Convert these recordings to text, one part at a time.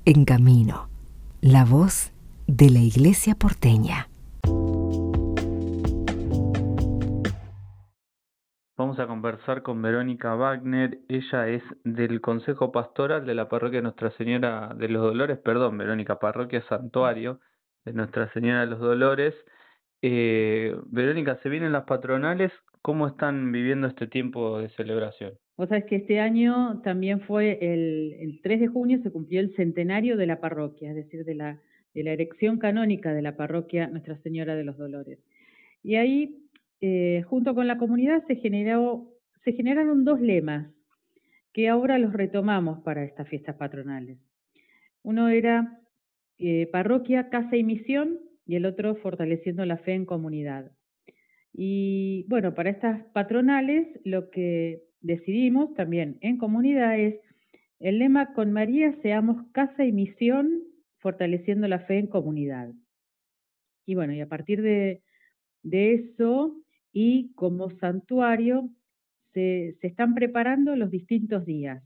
En Camino, la voz de la Iglesia porteña. Vamos a conversar con Verónica Wagner. Ella es del Consejo Pastoral de la Parroquia Nuestra Señora de los Dolores, Verónica, Parroquia Santuario de Nuestra Señora de los Dolores. Verónica, se vienen las patronales. ¿Cómo están viviendo este tiempo de celebración? Vos sabés que este año también fue el 3 de junio, se cumplió el centenario de la parroquia, es decir, de la erección canónica de la parroquia Nuestra Señora de los Dolores. Y ahí, junto con la comunidad, se generaron dos lemas que ahora los retomamos para estas fiestas patronales. Uno era parroquia, casa y misión, y el otro fortaleciendo la fe en comunidad. Y bueno, para estas patronales lo que decidimos también en comunidad es el lema con María seamos casa y misión, fortaleciendo la fe en comunidad. Y bueno, y a partir de eso y como santuario se están preparando los distintos días.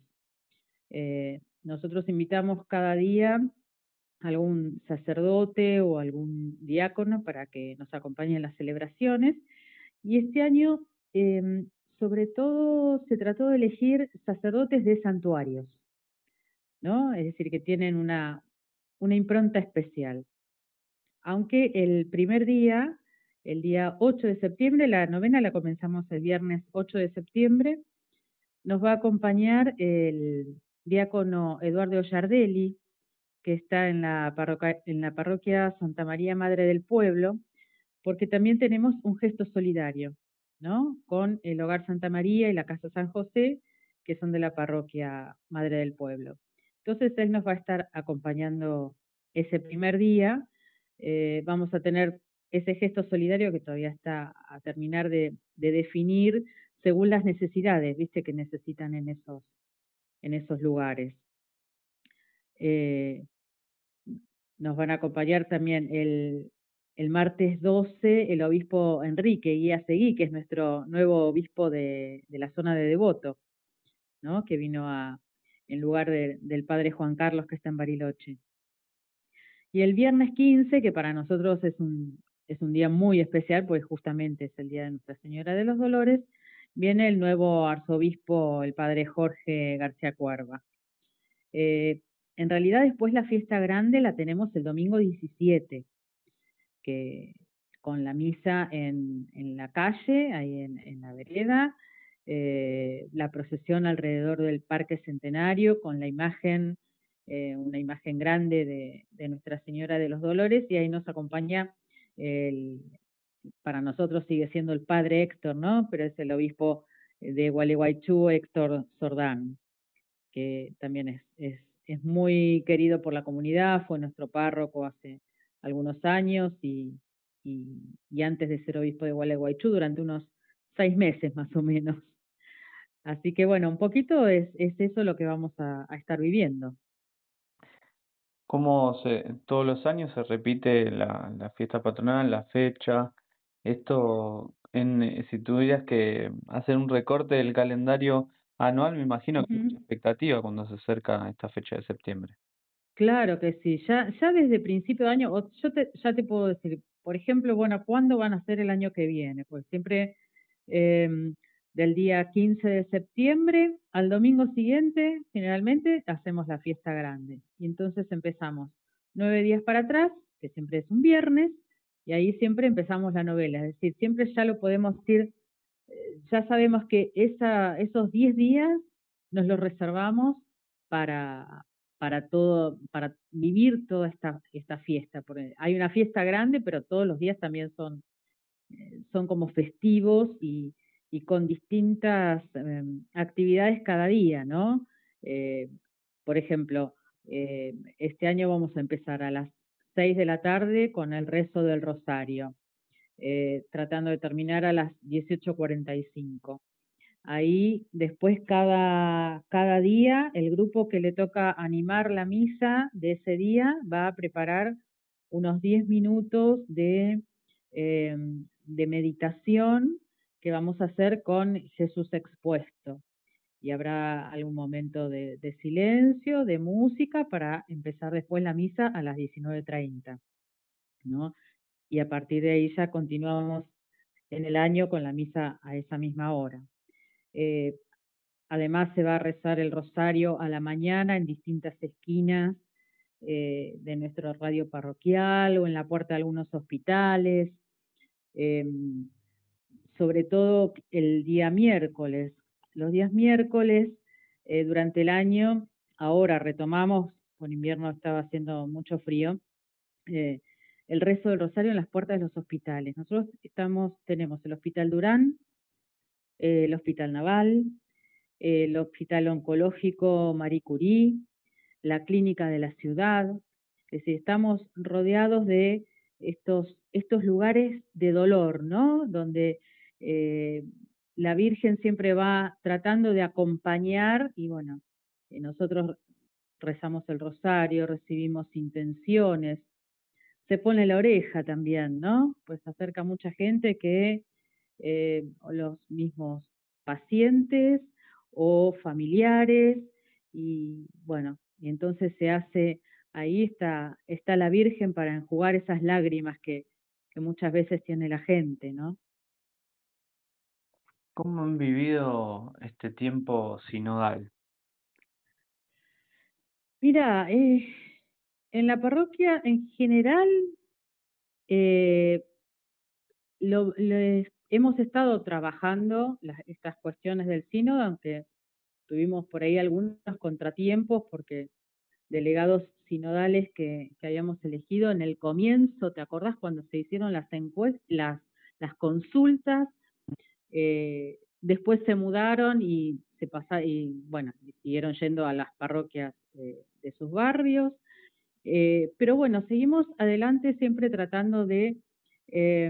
Nosotros invitamos cada día a algún sacerdote o algún diácono para que nos acompañe en las celebraciones. Y este año, sobre todo, se trató de elegir sacerdotes de santuarios, ¿no? Es decir, que tienen una impronta especial. Aunque el primer día, el día 8 de septiembre, la novena la comenzamos el viernes 8 de septiembre, nos va a acompañar el diácono Eduardo Giardelli, que está en la parroquia Santa María Madre del Pueblo, porque también tenemos un gesto solidario, ¿no? Con el Hogar Santa María y la Casa San José, que son de la parroquia Madre del Pueblo. Entonces él nos va a estar acompañando ese primer día. Vamos a tener ese gesto solidario que todavía está a terminar de definir según las necesidades, viste, que necesitan en esos lugares. Nos van a acompañar también el martes 12 el obispo Enrique Guía Seguí, que es nuestro nuevo obispo de la zona de Devoto, ¿no? Que vino en lugar del padre Juan Carlos, que está en Bariloche. Y el viernes 15, que para nosotros es un día muy especial, pues justamente es el día de Nuestra Señora de los Dolores, viene el nuevo arzobispo, el padre Jorge García Cuerva. En realidad después la fiesta grande la tenemos el domingo 17, que con la misa en la calle, ahí en la vereda, la procesión alrededor del Parque Centenario con la imagen, una imagen grande de Nuestra Señora de los Dolores, y ahí nos acompaña, para nosotros sigue siendo el padre Héctor, ¿no? Pero es el obispo de Gualeguaychú, Héctor Sordán, que también es muy querido por la comunidad, fue nuestro párroco hace algunos años y antes de ser obispo de Gualeguaychú durante unos 6 meses más o menos. Así que bueno, un poquito es eso lo que vamos a estar viviendo. Todos los años se repite la fiesta patronal, la fecha? Si tuvieras que hacer un recorte del calendario anual, me imagino que hay mucha expectativa cuando se acerca esta fecha de septiembre. Claro que sí, ya desde principio de año, ya te puedo decir, por ejemplo, bueno, ¿cuándo van a ser el año que viene? Pues siempre del día 15 de septiembre al domingo siguiente, generalmente hacemos la fiesta grande. Y entonces empezamos 9 días para atrás, que siempre es un viernes, y ahí siempre empezamos la novela, es decir, siempre ya lo podemos decir, ya sabemos que esos 10 días nos los reservamos para para vivir toda esta fiesta. Porque hay una fiesta grande, pero todos los días también son como festivos y con distintas actividades cada día, ¿no? Por ejemplo, este año vamos a empezar a las 6 de la tarde con el rezo del rosario, tratando de terminar a las 18:45. Ahí después cada día el grupo que le toca animar la misa de ese día va a preparar unos 10 minutos de meditación que vamos a hacer con Jesús expuesto. y habrá algún momento de silencio, de música, para empezar después la misa a las 19:30, ¿no? Y a partir de ahí ya continuamos en el año con la misa a esa misma hora. Eh, Además se va a rezar el rosario a la mañana en distintas esquinas de nuestro radio parroquial o en la puerta de algunos hospitales, eh, sobre todo el día miércoles. Los días miércoles durante el año, ahora retomamos, con invierno estaba haciendo mucho frío, eh, el rezo del rosario en las puertas de los hospitales. Nosotros tenemos el Hospital Durán, el Hospital Naval, el Hospital Oncológico Marie Curie, la Clínica de la Ciudad. Es decir, estamos rodeados de estos lugares de dolor, ¿no? Donde eh, la Virgen siempre va tratando de acompañar y bueno, nosotros rezamos el rosario, recibimos intenciones, se pone la oreja también, ¿no? Pues se acerca mucha gente que o los mismos pacientes o familiares y bueno, y entonces se hace, ahí está la Virgen para enjugar esas lágrimas que muchas veces tiene la gente, ¿no? ¿Cómo han vivido este tiempo sinodal? Mira, en la parroquia en general eh, hemos estado trabajando estas cuestiones del sínodo, aunque tuvimos por ahí algunos contratiempos porque delegados sinodales que habíamos elegido en el comienzo, ¿te acordás cuando se hicieron las encuestas, las consultas? Después se mudaron y y bueno, siguieron yendo a las parroquias de sus barrios. Pero bueno, seguimos adelante siempre tratando eh,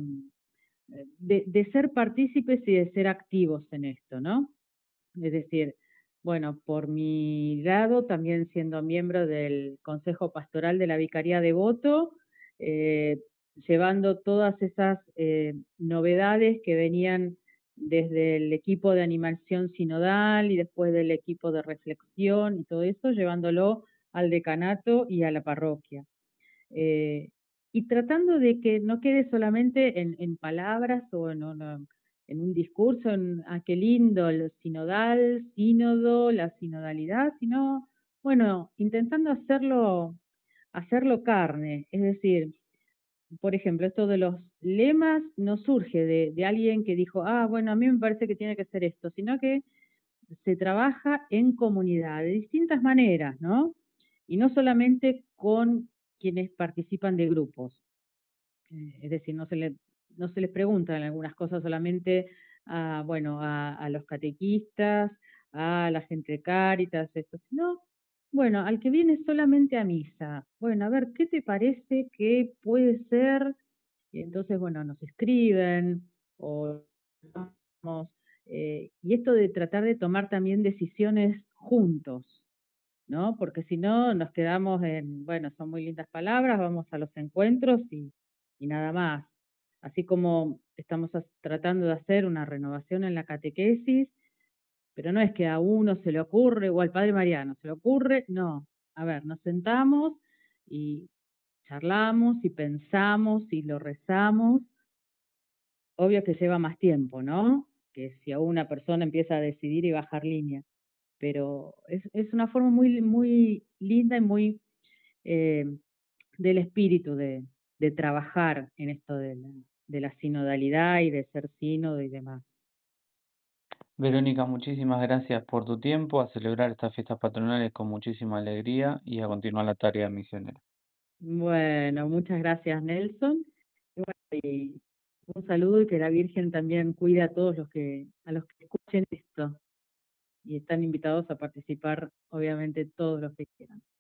de ser partícipes y de ser activos en esto, ¿no? Es decir, bueno, por mi lado, también siendo miembro del Consejo Pastoral de la Vicaría de Voto, llevando todas esas novedades que venían desde el equipo de animación sinodal y después del equipo de reflexión y todo eso, llevándolo al decanato y a la parroquia. Eh, y tratando de que no quede solamente en palabras o en un discurso, qué lindo, el sinodal, sínodo, la sinodalidad, sino, bueno, intentando hacerlo carne. Es decir, por ejemplo, esto de los lemas no surge de alguien que dijo, bueno, a mí me parece que tiene que ser esto, sino que se trabaja en comunidad de distintas maneras, ¿no? Y no solamente con quienes participan de grupos. Es decir, no se les preguntan algunas cosas solamente a los catequistas, a la gente de Cáritas, esto, sino, bueno, al que viene solamente a misa. Bueno, a ver, ¿qué te parece que puede ser? Y entonces, bueno, nos escriben o y esto de tratar de tomar también decisiones juntos, ¿no? Porque si no, nos quedamos bueno, son muy lindas palabras, vamos a los encuentros y nada más. Así como estamos tratando de hacer una renovación en la catequesis, pero no es que a uno se le ocurre, o al padre Mariano se le ocurre, no. A ver, nos sentamos y charlamos y pensamos y lo rezamos. Obvio que lleva más tiempo, ¿no? Que si a una persona empieza a decidir y bajar línea. Pero es una forma muy, muy linda y muy eh, del espíritu de trabajar en esto de la sinodalidad y de ser sínodo y demás. Verónica, muchísimas gracias por tu tiempo, a celebrar estas fiestas patronales con muchísima alegría y a continuar la tarea misionera. Bueno, muchas gracias, Nelson. Y bueno, y un saludo y que la Virgen también cuide a todos a los que escuchen esto. Y están invitados a participar, obviamente, todos los que quieran.